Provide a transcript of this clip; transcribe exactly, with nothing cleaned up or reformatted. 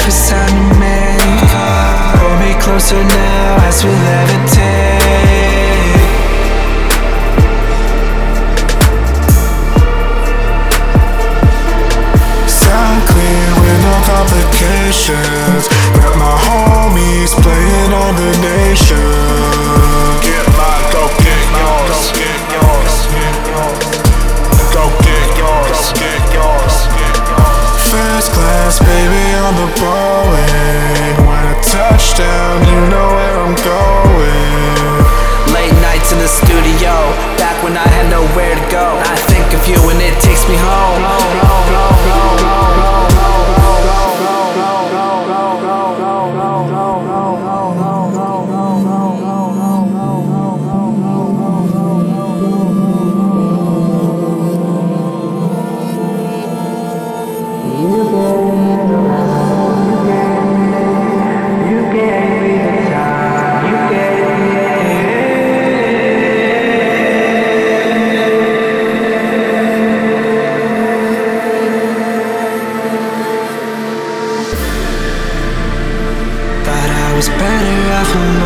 perfect sound you make. Hold me closer now as we levitate. Sound clear with no complications. Got my homies playing on the nation. Get mine, go get yours. Go get yours. Get yours. First class, baby, on the Boeing. When I touch down, you know where I'm going. Late nights in the studio, back when I had nowhere to go. I think of you and it takes me home. Thought I was better off alone.